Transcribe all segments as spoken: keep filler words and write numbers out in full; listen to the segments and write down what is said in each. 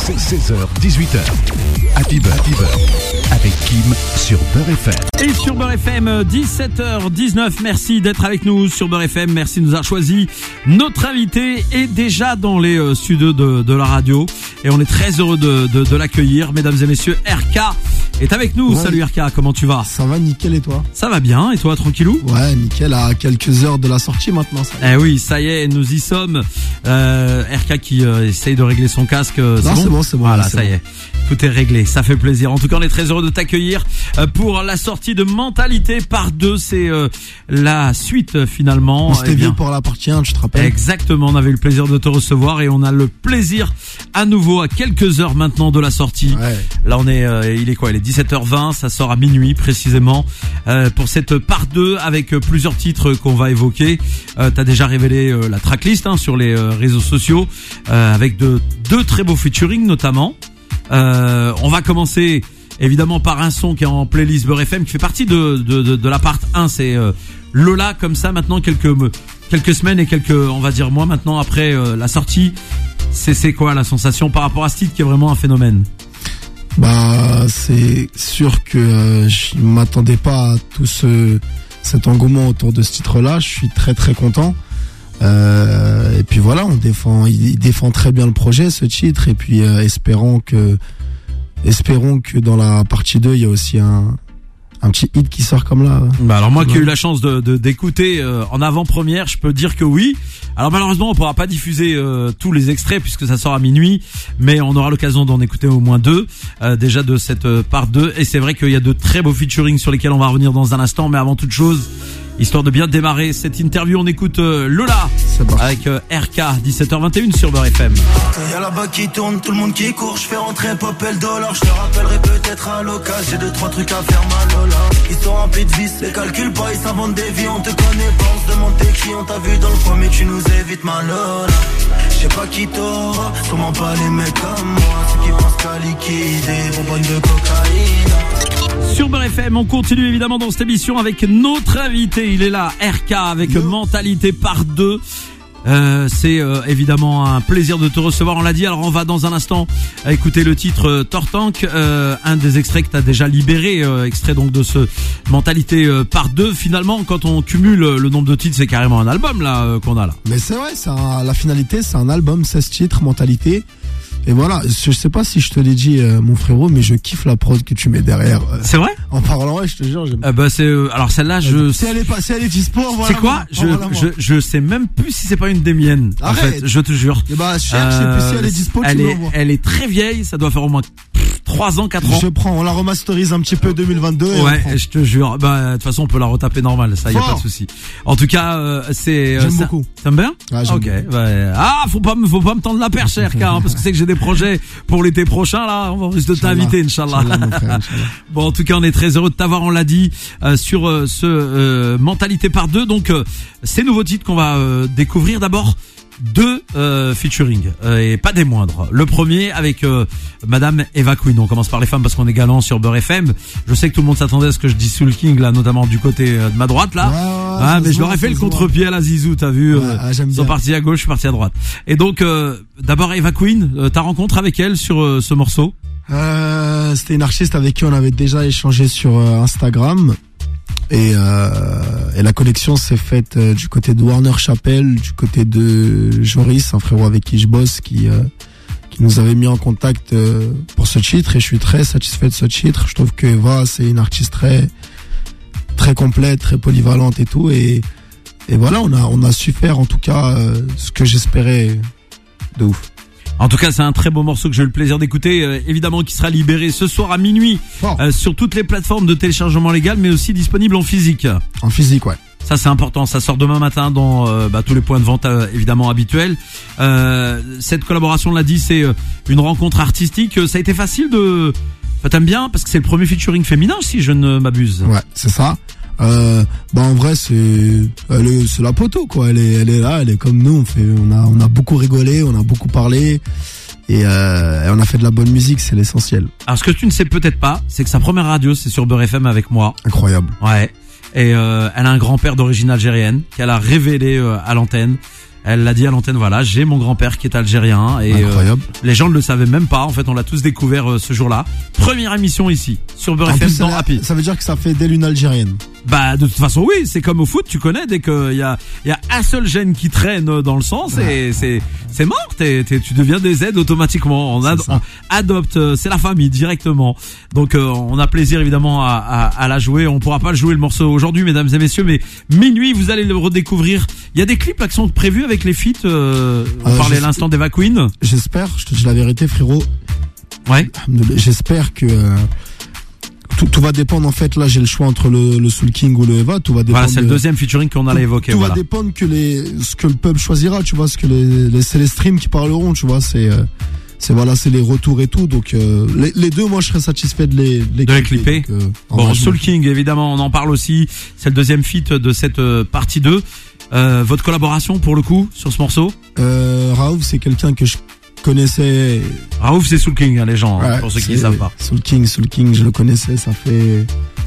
C'est seize heures dix-huit heures. Happy Beurre, Happy Beurre avec Kim sur Beurre F M. Et sur Beurre F M, dix-sept heures dix-neuf, merci d'être avec nous sur Beurre F M, merci de nous avoir choisi. Notre invité est déjà dans les euh, studios de, de la radio et on est très heureux de, de, de l'accueillir, mesdames et messieurs. R K est avec nous. Ouais. Salut R K, comment tu vas? Ça va nickel, et toi? Ça va bien, et toi, tranquillou? Ouais, nickel, à quelques heures de la sortie maintenant. Ça eh oui, ça y est, nous y sommes. euh, R K qui euh, essaye de régler son casque. C'est non, bon c'est bon, c'est bon. Voilà, c'est ça bon. y est, tout est réglé, ça fait plaisir. En tout cas, on est très heureux de t'accueillir pour la sortie de Mentalité par deux. C'est euh, la suite finalement. On s'était eh bien, vu pour la partie un, tu te rappelles? Exactement, on avait eu le plaisir de te recevoir et on a le plaisir à nouveau à quelques heures maintenant de la sortie. Ouais. Là on est, euh, il est quoi? Il est dix-sept heures vingt, ça sort à minuit précisément euh, pour cette part deux avec euh, plusieurs titres qu'on va évoquer. Euh, t'as déjà révélé euh, la tracklist hein, sur les euh, réseaux sociaux euh, avec de deux très beaux featuring notamment. Euh, on va commencer évidemment par un son qui est en playlist Beurre F M qui fait partie de de de, de la part un, c'est euh, Lola. Comme ça maintenant quelques quelques semaines et quelques on va dire mois maintenant après euh, la sortie, c'est c'est quoi la sensation par rapport à ce titre qui est vraiment un phénomène? Bah c'est sûr que euh, je m'attendais pas à tout ce cet engouement autour de ce titre-là. Je suis très très content. Euh, et puis voilà, on défend, il défend très bien le projet, ce titre. Et puis euh, espérons que espérons que dans la partie deux, il y a aussi un un petit hit qui sort comme là. Bah alors moi qui ai eu la chance de, de d'écouter euh, en avant-première, je peux dire que oui. Alors malheureusement on pourra pas diffuser euh, tous les extraits puisque ça sort à minuit, mais on aura l'occasion d'en écouter au moins deux euh, déjà de cette euh, part deux. Et c'est vrai qu'il y a de très beaux featuring sur lesquels on va revenir dans un instant, mais avant toute chose, histoire de bien démarrer cette interview, on écoute euh, Lola avec euh, R K, dix-sept heures vingt et un sur Beurre F M. Y'a là-bas qui tourne, tout le monde qui court, je fais rentrer pop et le dollar, je te rappellerai peut-être à l'occasion, j'ai deux trois trucs à faire ma Lola. Ils sont remplis de vis, les calculs pas, ils s'inventent des vies, on te connaît pas, on se demande t'es qui, on t'a vu dans le coin mais tu nous évites ma Lola. Je sais pas qui t'aura, sûrement pas les mecs comme moi, ceux qui pensent qu'à liquider, bonbonne de cocaïne. Sur Beurre F M, on continue évidemment dans cette émission avec notre invité, il est là, R K avec Yo. Mentalité par deux. Euh, c'est euh, évidemment un plaisir de te recevoir, on l'a dit. Alors on va dans un instant écouter le titre euh, Tortank, euh, un des extraits que tu as déjà libéré, euh, extrait donc de ce Mentalité euh, par deux. Finalement quand on cumule le nombre de titres, c'est carrément un album là euh, qu'on a là. Mais c'est vrai, c'est un, la finalité, c'est un album, seize titres, Mentalité. Et voilà, je sais pas si je te l'ai dit euh, mon frérot, mais je kiffe la prod que tu mets derrière. Euh, c'est vrai? En parlant, ouais, je te jure, j'aime. Euh, bah c'est euh, alors celle-là, je si elle est pas, si elle est dispo, voilà. C'est quoi? Je, voilà je je sais même plus si c'est pas une des miennes. Arrête. En fait, je te jure. Et bah cherche, euh, et puis si elle est dispo, elle tu est, l'envoies. Elle est très vieille, ça doit faire au moins trois ans, quatre ans. Je prends, on la remasterise un petit peu deux mille vingt-deux. Et ouais, je te jure. Bah de toute façon, on peut la retaper normal, ça y a pas de souci. En tout cas, euh, c'est. J'aime euh, beaucoup. T'aimes bien? Ah, j'aime ok. Ouais. Ah, faut pas me, faut pas me tendre la perche, R K, hein, parce que c'est que j'ai des projets pour l'été prochain là. On risque de t'inviter, Inch'Allah. Inch'Allah, mon frère, Inch'Allah. Bon, en tout cas, on est très heureux de t'avoir. On l'a dit euh, sur euh, ce euh, Mentalité par deux. Donc, euh, ces nouveaux titres qu'on va euh, découvrir d'abord. Deux euh, featuring euh, et pas des moindres. Le premier avec euh, Madame Eva Queen. On commence par les femmes parce qu'on est galant sur Beurre F M. Je sais que tout le monde s'attendait à ce que je dise Soul King là, notamment du côté euh, de ma droite là. Ouais, ouais, ah, mais je voit, leur ai fait le se contre-pied à la Zizou, t'as vu. Ouais, euh, ah, j'aime ils sont bien. partis à gauche, je suis parti à droite. Et donc euh, d'abord Eva Queen, euh, ta rencontre avec elle sur euh, ce morceau? Euh, c'était une artiste avec qui on avait déjà échangé sur euh, Instagram. Et, euh, et la connexion s'est faite euh, du côté de Warner Chappell, du côté de Joris, un frérot avec qui je bosse, qui euh, qui nous avait mis en contact euh, pour ce titre. Et je suis très satisfait de ce titre. Je trouve que Eva, c'est une artiste très très complète, très polyvalente et tout. Et et voilà, on a on a su faire en tout cas euh, ce que j'espérais de ouf. En tout cas, c'est un très beau morceau que j'ai eu le plaisir d'écouter, euh, évidemment qui sera libéré ce soir à minuit oh. euh, sur toutes les plateformes de téléchargement légal, mais aussi disponible en physique. En physique, ouais. Ça c'est important, ça sort demain matin dans euh, bah, tous les points de vente euh, évidemment habituels. Euh, cette collaboration, on l'a dit, c'est euh, une rencontre artistique. Ça a été facile de... Enfin, t'aimes bien parce que c'est le premier featuring féminin si je ne m'abuse. Ouais, c'est ça. Euh, bah en vrai c'est elle est, c'est la poteau quoi, elle est elle est là, elle est comme nous, on fait on a on a beaucoup rigolé, on a beaucoup parlé et, euh, et on a fait de la bonne musique, c'est l'essentiel. Alors ce que tu ne sais peut-être pas, c'est que sa première radio c'est sur Beurre F M avec moi. Incroyable. Ouais. Et euh, elle a un grand-père d'origine algérienne qu'elle a révélé euh, à l'antenne. Elle l'a dit à l'antenne, voilà, j'ai mon grand-père qui est algérien et Incroyable. Euh, les gens ne le savaient même pas. En fait, on l'a tous découvert euh, ce jour-là. Première émission ici sur Beurre En F M plus, dans ça, Happy. ça veut dire que ça fait d'elle une Algérienne. Bah de toute façon oui, c'est comme au foot, tu connais, dès qu'il y a il y a un seul gène qui traîne dans le sang, c'est c'est c'est mort, t'es, t'es, tu deviens des Z automatiquement. On, ad, on adopte, c'est la famille directement. Donc euh, on a plaisir évidemment à, à à la jouer. On pourra pas le jouer le morceau aujourd'hui, mesdames et messieurs, mais minuit vous allez le redécouvrir. Il y a des clips là qui sont prévus avec les feats. Euh, on euh, parlait à l'instant d'Eva Queen. J'espère, je te dis la vérité, frérot. Ouais. J'espère que euh, tout, tout va dépendre en fait. Là, j'ai le choix entre le, le Soul King ou le Eva. Tout va dépendre. Voilà, c'est de, le deuxième featuring qu'on allait tout, évoquer. Tout voilà. va dépendre que les ce que le peuple choisira. Tu vois, ce que les, les c'est les streams qui parleront. Tu vois, c'est euh, c'est voilà, c'est les retours et tout. Donc euh, les, les deux, moi, je serais satisfait de les de les, de les clipper. Donc, euh, bon, Soul King, évidemment, on en parle aussi. C'est le deuxième feat de cette euh, partie deux. Euh, votre collaboration pour le coup sur ce morceau? Euh, Raouf, c'est quelqu'un que je connaissais. Raouf, c'est Soul King, hein, les gens, Ouais, hein, pour ceux qui ne savent pas. Soul King, Soul King, je le connaissais, ça fait,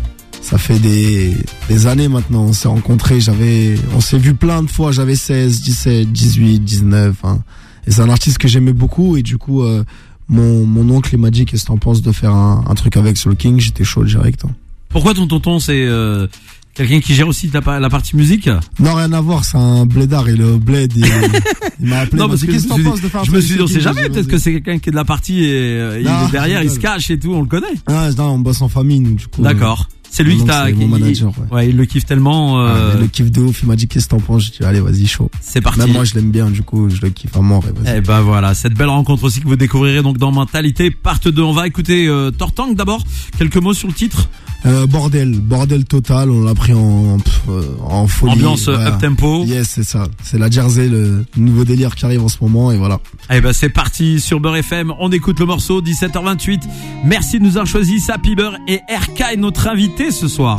ça fait des, des années maintenant. On s'est rencontrés, j'avais, on s'est vu plein de fois. J'avais seize, dix-sept, dix-huit, dix-neuf. Hein. Et c'est un artiste que j'aimais beaucoup. Et du coup, euh, mon, mon oncle il m'a dit qu'est-ce que t'en penses de faire un, un truc avec Soul King. J'étais chaud direct. Hein. Pourquoi ton tonton, c'est euh, quelqu'un qui gère aussi la, la partie musique? Non, rien à voir, c'est un blédard et le bled, il, il m'a appelé. Non, il m'a parce dit, que qu'est-ce que t'en penses de faire un je truc me suis dit, on avec sait Soul jamais, King? peut-être que c'est quelqu'un qui est de la partie et euh, il Non, est derrière, je il se rigole. cache et tout, on le connaît. Ah, non, on bosse en famille, nous, du coup. D'accord. C'est lui mon qui oncle, t'a, c'est mon qui- manager, il, ouais. ouais, il le kiffe tellement, euh, Ah, il le kiffe de ouf, il m'a dit qu'est-ce que t'en penses, j'ai dit allez vas-y chaud. c'est parti. Même moi je l'aime bien du coup, je le kiffe à mort. Et vas-y. Eh ben voilà, cette belle rencontre aussi que vous découvrirez donc dans Mentalité part deux. On va écouter euh, Tortank d'abord. Quelques mots sur le titre. Euh, bordel, bordel total, on l'a pris en pff, euh, en folie. Ambiance Voilà. up tempo. Yes, c'est ça. C'est la Jersey, le nouveau délire qui arrive en ce moment et voilà. Eh ben c'est parti sur Beurre F M. On écoute le morceau dix-sept heures vingt-huit. Merci de nous avoir choisi Sappy Beurre et R K est notre invité ce soir.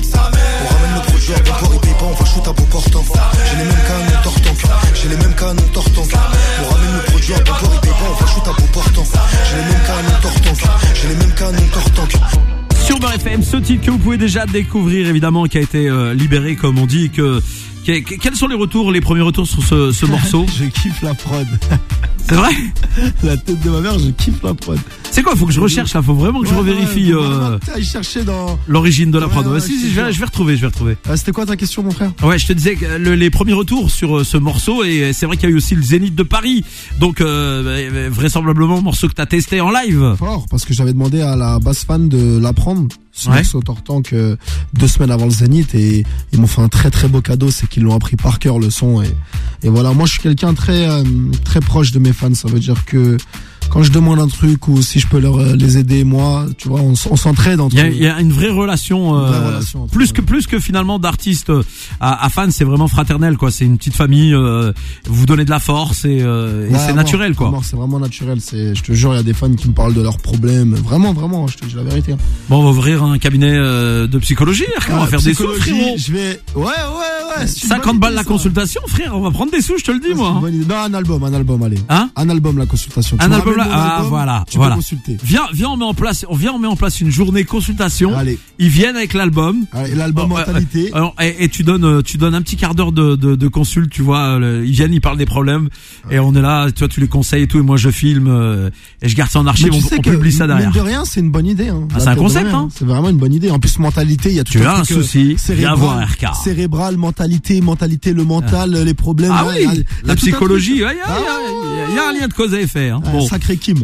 On ramène le produit à bon port, il paye pas, on va shoot à beau portant. J'ai les mêmes canons tortank, j'ai les mêmes canons tortank. On ramène le produit à bon port, il paye pas, on va shoot à beau portant. J'ai les mêmes canons tortank, j'ai les mêmes canons tortank. Sur Beurre F M, ce titre que vous pouvez déjà découvrir évidemment, qui a été euh, libéré comme on dit. Que, que- que- quels sont les retours, les premiers retours sur ce, ce morceau? Je kiffe la prod. C'est vrai? La tête de ma mère, je kiffe la prod. C'est quoi? Faut que je recherche là. Faut vraiment que je Ouais, revérifie ouais, euh, vraiment, putain, il cherchait dans. l'origine de la Ouais, prod. Ouais, ouais, si, si, c'est je vais, sûr. je vais retrouver, je vais retrouver. Euh, C'était quoi ta question, mon frère? Ouais, je te disais que le- les premiers retours sur euh, ce morceau, et c'est vrai qu'il y a eu aussi le Zénith de Paris, donc euh, vraisemblablement morceau que t'as testé en live. Fort, parce que j'avais demandé à la basse fan de l'apprendre. Ce Ouais. morceau Tortank euh, deux semaines avant le Zénith et ils m'ont fait un très très beau cadeau, c'est qu'ils l'ont appris par cœur le son et, et voilà. Moi, je suis quelqu'un très euh, très proche de mes fans. Ça veut dire que quand je demande un truc ou si je peux leur euh, les aider, moi, tu vois, on, s- on s'entraide entre. Il y a, il y a une vraie relation, euh, Une vraie relation entre- plus que plus que finalement d'artiste à, à fan, c'est vraiment fraternel quoi. C'est une petite famille, euh, vous vous donnez de la force et, euh, et Ouais, c'est à mort, naturel à quoi. mort, c'est vraiment naturel. C'est, je te jure, il y a des fans qui me parlent de leurs problèmes. Vraiment, vraiment, je te dis la vérité. hein. Bon, on va ouvrir un cabinet euh, de psychologie, on va Ah, faire des sous, psychologie, frérot. Je vais. Ouais, ouais, ouais. c'est une cinquante bonne balles idée, la ça. consultation, frère. On va prendre des sous, je te le dis C'est moi. une hein. bonne idée. Non, un album, un album, allez. Hein Un album, la consultation. Tu Un me album, ramènes là- mon ah, album, voilà, Tu voilà. peux consulter. Viens, viens, on met en place, on vient, on met en place une journée consultation. Allez. Ils viennent avec l'album. Allez, l'album Oh, ouais, Mentalité. ouais. Alors, et, et tu donnes, euh, tu donnes un petit quart d'heure de, de, de consulte, tu vois. euh, le- ils viennent, ils parlent des problèmes, et on est là, tu vois, tu les conseilles et tout, et moi je filme euh, et je garde ça en archive. Mais tu On, sais on que, publie ça derrière. mine de rien, c'est une bonne idée. Hein. Ah, La c'est un tête de concept, rien, hein. C'est vraiment une bonne idée. En plus, mentalité, il y a tout Tu un as un truc, euh, souci, viens cérébral, voir R K. cérébral, mentalité, mentalité, le mental, les problèmes. Ah ouais, oui, il y a- il y a la tout un psychologie, il truc. y, a, Ah, y, a, y, a, y a un lien de cause à effet. Hein. Ah, Bon, Sacré Kim.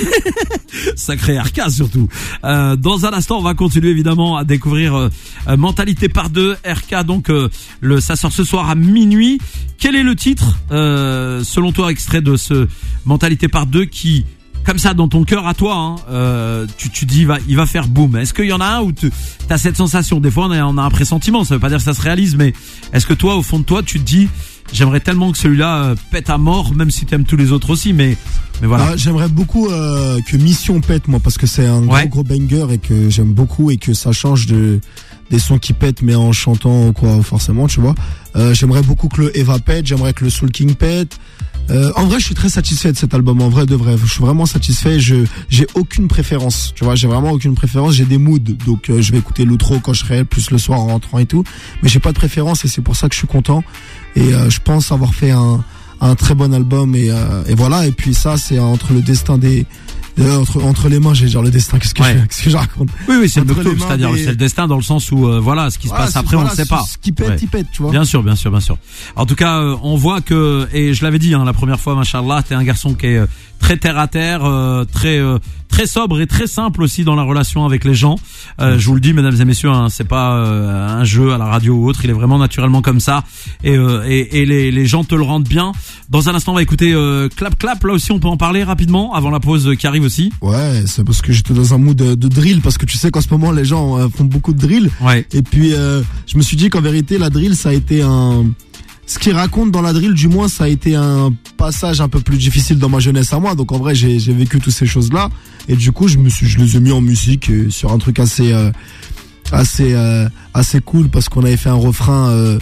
sacré R K surtout. Euh, dans un instant, on va continuer évidemment à découvrir euh, euh, Mentalité par deux. R K, donc euh, le, ça sort ce soir à minuit. Quel est le titre, euh, selon toi, extrait de ce Mentalité par deux qui, comme ça, dans ton cœur à toi, hein, euh, tu, tu dis il va, il va faire boum. Est-ce qu'il y en a un où tu as cette sensation? Des fois, on a, on a un pressentiment. Ça veut pas dire que ça se réalise, mais est-ce que toi, au fond de toi, tu te dis j'aimerais tellement que celui-là euh, pète à mort, même si t'aimes tous les autres aussi, mais mais voilà. Ah, j'aimerais beaucoup euh, que Mission pète, moi, parce que c'est un Ouais. gros gros banger et que j'aime beaucoup et que ça change de des sons qui pètent, mais en chantant quoi, forcément, tu vois. Euh, j'aimerais beaucoup que le Eva pète, j'aimerais que le Soul King pète. Euh, en vrai, je suis très satisfait de cet album. En vrai, de vrai, je suis vraiment satisfait. Je j'ai aucune préférence, tu vois. J'ai vraiment aucune préférence. J'ai des moods, donc euh, je vais écouter l'outro quand je serai, plus le soir en rentrant et tout. Mais j'ai pas de préférence et c'est pour ça que je suis content. Et euh, je pense avoir fait un un très bon album et, euh, et voilà. Et puis ça, c'est entre le destin des Euh, entre entre les mains, j'ai dire le destin. Qu'est-ce que ouais. je, qu'est-ce que je raconte? Oui, oui, c'est le Entre docteur, c'est-à-dire des... c'est le destin dans le sens où euh, voilà, ce qui se voilà, passe après, voilà, on ne sait pas. Ce qui pète, ouais. il pète, tu vois. Bien sûr, bien sûr, bien sûr. En tout cas, euh, on voit que, et je l'avais dit, hein, la première fois, machallah, t'es un garçon qui est euh, très terre à terre, euh, très euh, très sobre et très simple aussi dans la relation avec les gens. Euh, je vous le dis, mesdames et messieurs, hein, c'est pas euh, un jeu à la radio ou autre. Il est vraiment naturellement comme ça, et euh, et, et les les gens te le rendent bien. Dans un instant, on va écouter euh, Clap Clap. Là aussi, on peut en parler rapidement avant la pause qui arrive aussi. Ouais, c'est parce que j'étais dans un mood de, de drill, parce que tu sais qu'en ce moment les gens euh, font beaucoup de drill. Ouais. Et puis euh, je me suis dit qu'en vérité la drill ça a été un, ce qu'ils racontent dans la drill du moins ça a été un passage un peu plus difficile dans ma jeunesse à moi. Donc en vrai j'ai j'ai vécu toutes ces choses là et du coup je me suis je les ai mis en musique euh, sur un truc assez euh, assez euh, assez cool parce qu'on avait fait un refrain euh,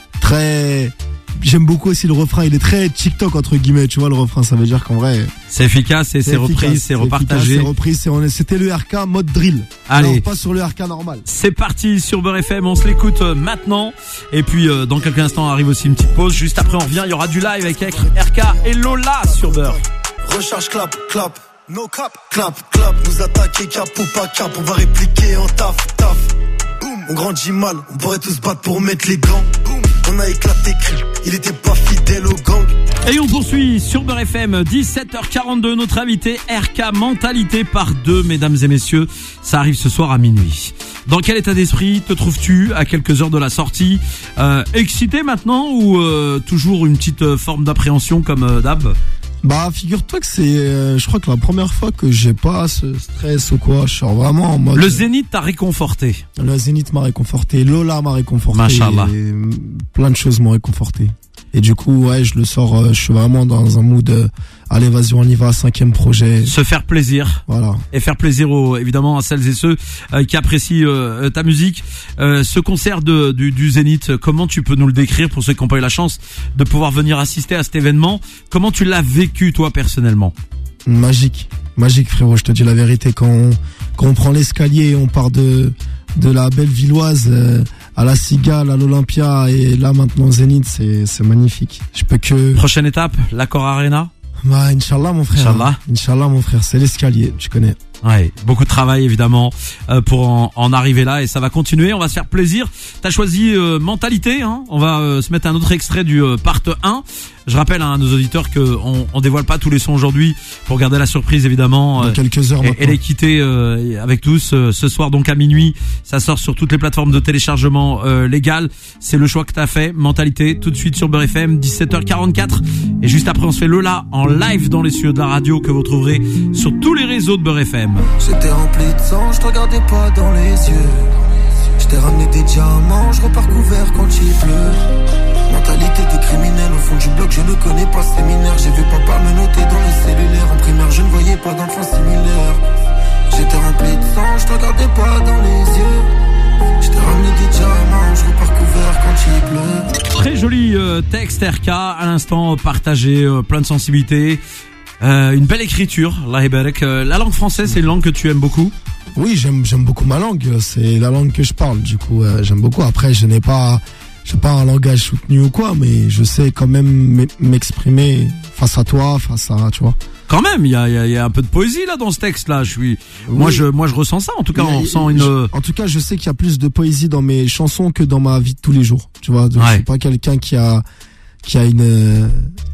très. J'aime beaucoup aussi le refrain, il est très TikTok entre guillemets, tu vois le refrain, ça veut dire qu'en vrai c'est efficace et c'est repris, c'est repartagé. C'est repris, c'est on est, c'était le R K mode drill. Allez, alors, pas sur le R K normal. C'est parti sur Beurre F M, on se l'écoute maintenant et puis euh, dans quelques instants arrive aussi une petite pause. Juste après on revient, il y aura du live avec R K et Lola sur Beurre. Recharge clap clap, no cap clap clap, nous attaquer cap ou pas cap, on va répliquer en taf taf. Boum, on grandit mal, on pourrait tous battre pour mettre les gants. Boum. On a éclaté, il était pas fidèle au gang. Et on poursuit sur Beurre F M, dix-sept heures quarante-deux, notre invité R K Mentalité par deux, mesdames et messieurs. Ça arrive ce soir à minuit. Dans quel état d'esprit te trouves-tu à quelques heures de la sortie? euh, Excité maintenant ou euh, toujours une petite euh, forme d'appréhension comme euh, d'hab? Bah figure-toi que c'est, euh, je crois que la première fois que j'ai pas ce stress ou quoi, je suis vraiment en mode. Le Zénith t'a réconforté. Le Zénith m'a réconforté, Lola m'a réconforté. Machallah. Et plein de choses m'ont réconforté. Et du coup, ouais, je le sors, euh, je suis vraiment dans un mood, euh, allez, vas-y, on y va, cinquième projet. Se faire plaisir. Voilà. Et faire plaisir aux, évidemment, à celles et ceux euh, qui apprécient euh, ta musique. Euh, ce concert de, du, du Zénith, comment tu peux nous le décrire pour ceux qui n'ont pas eu la chance de pouvoir venir assister à cet événement? Comment tu l'as vécu, toi, personnellement? Magique. Magique, frérot, je te dis la vérité. Quand on, quand on prend l'escalier, on part de, de la Bellevilloise, euh, à la Cigale, à l'Olympia et là maintenant Zénith, c'est c'est magnifique. Je peux que. Prochaine étape, l'Accor Arena. Bah Inch'Allah mon frère. Inch'Allah. Inch'Allah mon frère, c'est l'escalier, tu connais. Ouais, beaucoup de travail évidemment euh, pour en, en arriver là et ça va continuer. On va se faire plaisir. T'as choisi euh, Mentalité, hein. On va euh, se mettre un autre extrait du euh, part un. Je rappelle hein, à nos auditeurs que on, on dévoile pas tous les sons aujourd'hui pour garder la surprise évidemment. Dans euh, quelques heures. Et, et les quitter euh, avec tous euh, ce soir donc à minuit. Ça sort sur toutes les plateformes de téléchargement euh, légal. C'est le choix que t'as fait. Mentalité tout de suite sur Beurre F M, dix-sept heures quarante-quatre. Et juste après on se fait Lola en live dans les studios de la radio que vous trouverez sur tous les réseaux de Beurre F M. J'étais rempli de sang, je te regardais pas dans les yeux. Je t'ai ramené des diamants, je repars couvert quand il pleut. Mentalité de criminel au fond du bloc, je ne connais pas ce séminaire. J'ai vu papa me noter dans les cellulaires. En primaire, je ne voyais pas d'enfants similaires. J'étais rempli de sang, je te regardais pas dans les yeux. Je t'ai ramené des diamants, je repars couvert quand il pleut. Très joli euh, texte R K, à l'instant partagé, euh, plein de sensibilité. Euh, une belle écriture, Allah Ibarak. Euh, la langue française, c'est une langue que tu aimes beaucoup? Oui, j'aime j'aime beaucoup ma langue. C'est la langue que je parle. Du coup, euh, j'aime beaucoup. Après, je n'ai pas, j'ai pas un langage soutenu ou quoi, mais je sais quand même m'exprimer face à toi, face à, tu vois. Quand même, il y a, il y, a, il y a un peu de poésie là dans ce texte-là. Je suis, oui. moi je, moi je ressens ça. En tout cas, on ressent une. Je, en tout cas, je sais qu'il y a plus de poésie dans mes chansons que dans ma vie de tous les jours. Tu vois, donc, ouais. Je suis pas quelqu'un qui a, qui a une,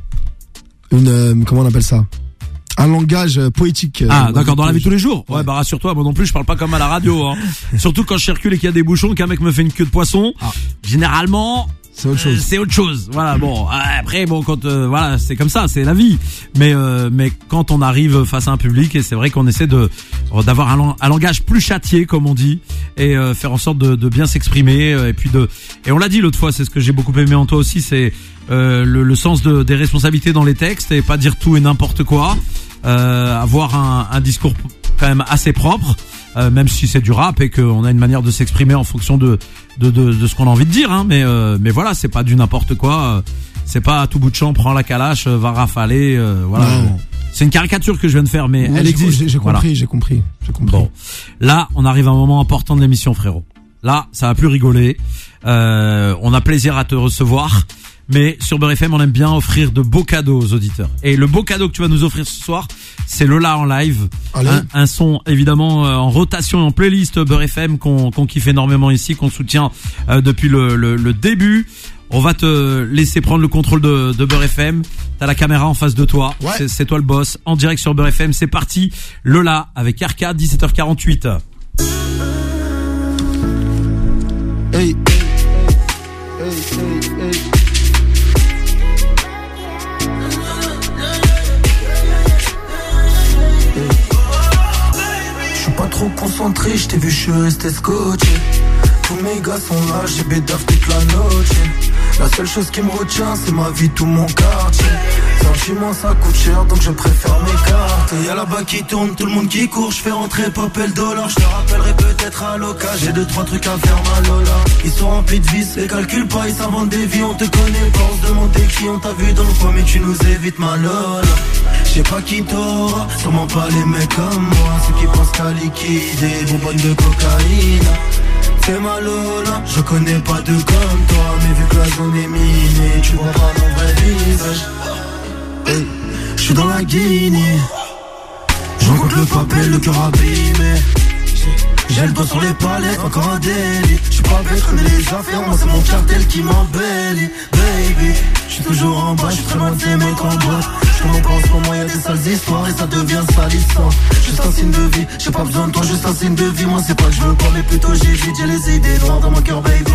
une, comment on appelle ça? Un langage poétique. Ah, d'accord, dans la vie de tous les jours. Ouais, ouais, bah rassure-toi, moi non plus, je parle pas comme à la radio. Hein. Surtout quand je circule et qu'il y a des bouchons, qu'un mec me fait une queue de poisson. Ah. Généralement, c'est autre chose. Euh, c'est autre chose. Voilà, bon. Après, bon, quand euh, voilà, c'est comme ça, c'est la vie. Mais euh, mais quand on arrive face à un public, et c'est vrai qu'on essaie de d'avoir un, un langage plus châtié, comme on dit, et euh, faire en sorte de, de bien s'exprimer, et puis de. Et on l'a dit l'autre fois, c'est ce que j'ai beaucoup aimé en toi aussi, c'est euh, le, le sens de, des responsabilités dans les textes et pas dire tout et n'importe quoi. Euh, avoir un, un discours quand même assez propre, euh, même si c'est du rap et qu'on a une manière de s'exprimer en fonction de de, de, de ce qu'on a envie de dire, hein, mais euh, mais voilà, c'est pas du n'importe quoi, euh, c'est pas à tout bout de champ, prends la calache, euh, va rafaler, euh, voilà. Non. C'est une caricature que je viens de faire, mais ouais, elle existe. J'ai, j'ai voilà. compris, j'ai compris, j'ai compris. Bon, là, on arrive à un moment important de l'émission, frérot. Là, ça va plus rigoler. Euh, on a plaisir à te recevoir. mais sur Beurre F M, on aime bien offrir de beaux cadeaux aux auditeurs. Et le beau cadeau que tu vas nous offrir ce soir, c'est Lola en live. Un, un son évidemment euh, en rotation et en playlist Beurre F M qu'on, qu'on kiffe énormément ici, qu'on soutient euh, depuis le, le, le début. On va te laisser prendre le contrôle de, de Beurre F M. T'as la caméra en face de toi. Ouais. C'est, c'est toi le boss. En direct sur Beurre F M. C'est parti. Lola avec R K, dix-sept heures quarante-huit. Hey, hey, hey, hey, hey. Je suis pas trop concentré, je t'ai vu, je suis resté scotché. Tous mes gars sont là, j'ai bédaf toute la noche. La seule chose qui me retient, c'est ma vie, tout mon quartier. Sentiment, ça coûte cher, donc je préfère m'écarter. Y'a là-bas qui tourne, tout le monde qui court. Je fais rentrer pop et le dollar. Je te rappellerai peut-être à l'occasion. J'ai deux, trois trucs à faire, ma Lola. Ils sont remplis de vices, les calculent pas, ils s'inventent des vies. On te connaît pas, on se demande qui on t'a vu dans le coin, mais tu nous évites, ma Lola. Je sais pas qui t'aura, sûrement pas les mecs comme moi. Ceux qui pensent qu'à liquider, bonbonnes de cocaïne. C'est ma Lola, je connais pas de comme toi. Mais vu que la zone est minée, tu vois pas mon vrai visage. Hey, je suis dans la Guinée. Je rencontre le papel, le cœur abîmé. J'ai le doigt sur les palettes, encore un délit. Je suis pas bête, je connais les affaires, moi c'est mon cartel qui m'embellit. Baby, je suis toujours en bas, je suis très loin de ces mecs en boîte. Je m'en pense pour moi, y'a des sales histoires et ça devient salissant. Juste un signe de vie, j'ai pas besoin de toi, juste un signe de vie. Moi c'est pas que je veux pas, mais plutôt j'évite. J'ai les idées noires dans mon cœur, baby.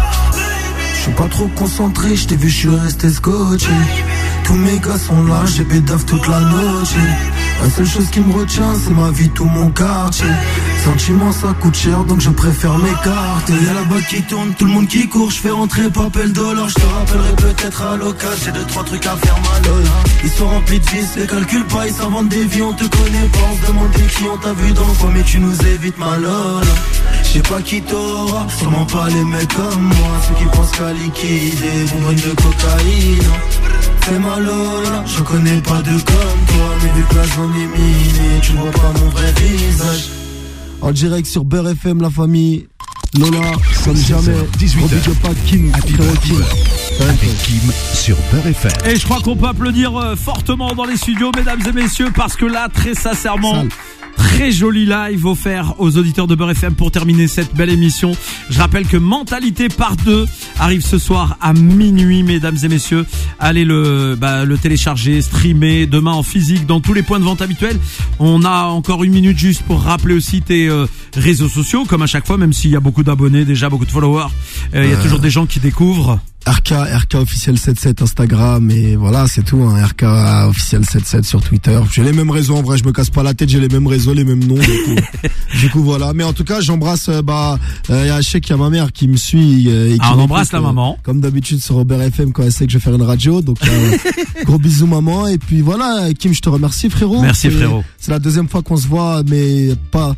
Je suis pas trop concentré, je t'ai vu, je suis resté scotché. Tous mes gars sont là, j'ai bédaf toute la noche. La seule chose qui me retient, c'est ma vie, tout mon quartier. Sentiment, ça coûte cher, donc je préfère m'écarter. Y'a là-bas qui tourne, tout le monde qui court. Je fais rentrer papel dollar. Je te rappellerai peut-être à l'occasion. J'ai deux, trois trucs à faire, ma Lola. Ils sont remplis de vices, les calculent pas, ils s'inventent des vies. On te connaît pas, on se demande qui on t'a vu dans le coin, mais tu nous évites, ma Lola. Je sais pas qui t'aura, sûrement pas les mecs comme moi. Ceux qui pensent qu'à liquider, bonbonnes de cocaïne. C'est ma Lola, je connais pas de comme toi. Mais vu que la zone est minée, tu vois pas mon vrai visage. En direct sur Beurre F M, la famille. Lola, comme jamais. dix-huit heures. N'oublie pas Kim. Happy Birthday avec Kim sur Beurre F M. Et je crois qu'on peut applaudir euh, fortement dans les studios, mesdames et messieurs, parce que là, très sincèrement, Sale. très joli live offert aux auditeurs de Beurre F M pour terminer cette belle émission. Je rappelle que Mentalité Part deux arrive ce soir à minuit, mesdames et messieurs. Allez le, bah, le télécharger, streamer, demain en physique dans tous les points de vente habituels. On a encore une minute juste pour rappeler aussi tes euh, réseaux sociaux, comme à chaque fois, même s'il y a beaucoup d'abonnés, déjà beaucoup de followers. Euh, il y a euh... toujours des gens qui découvrent. R K, R K officiel soixante-dix-sept Instagram et voilà, c'est tout, hein. R K officiel soixante-dix-sept sur Twitter. J'ai les mêmes réseaux, en vrai, je me casse pas la tête, j'ai les mêmes réseaux, les mêmes noms, du coup, du coup voilà. Mais en tout cas, j'embrasse, euh, bah, il euh, y a Cheikh, il y a ma mère qui me suit euh, et qui ah, on embrasse la euh, maman. Comme d'habitude sur Beurre F M quand elle sait que je vais faire une radio, donc euh, gros bisous maman. Et puis voilà, Kim, je te remercie frérot. Merci c'est, frérot. C'est la deuxième fois qu'on se voit, mais pas.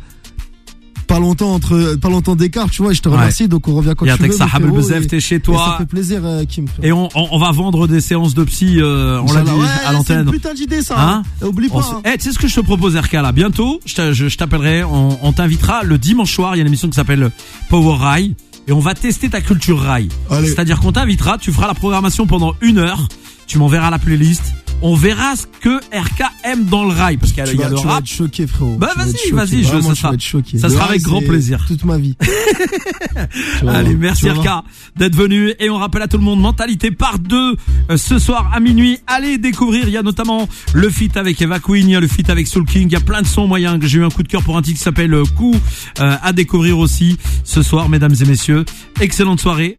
Pas longtemps entre, pas longtemps d'écart, tu vois. Et je te remercie. Ouais. Donc on revient quand tu veux. Sahab el-Bezef, t'es chez toi. Ça fait plaisir, euh, Kim. Frère. Et on, on, on va vendre des séances de psy. Euh, on l'a dit ouais, à l'antenne. C'est une putain d'idée ça. Hein hein Oublie pas. Se... Eh, tu sais ce que je te propose, R K là. Bientôt, je, je, je t'appellerai. On, on t'invitera le dimanche soir. Il y a une émission qui s'appelle Power Rail. Et on va tester ta culture rail. Allez. C'est-à-dire qu'on t'invitera. Tu feras la programmation pendant une heure. Tu m'enverras la playlist. On verra ce que R K aime dans le rail, parce qu'il y a, il y a le tu rap. Vas être choqué, frérot. Bah vas-y, vas-y, je, ça sera, choqué. ça sera avec grand plaisir. Toute ma vie. Allez, merci R K d'être venu. Et on rappelle à tout le monde, Mentalité Part deux, euh, ce soir à minuit. Allez découvrir, il y a notamment le feat avec Eva Queen, il y a le feat avec Soul King, il y a plein de sons moyens. J'ai eu un coup de cœur pour un titre qui s'appelle Coup, euh, à découvrir aussi ce soir, mesdames et messieurs. Excellente soirée.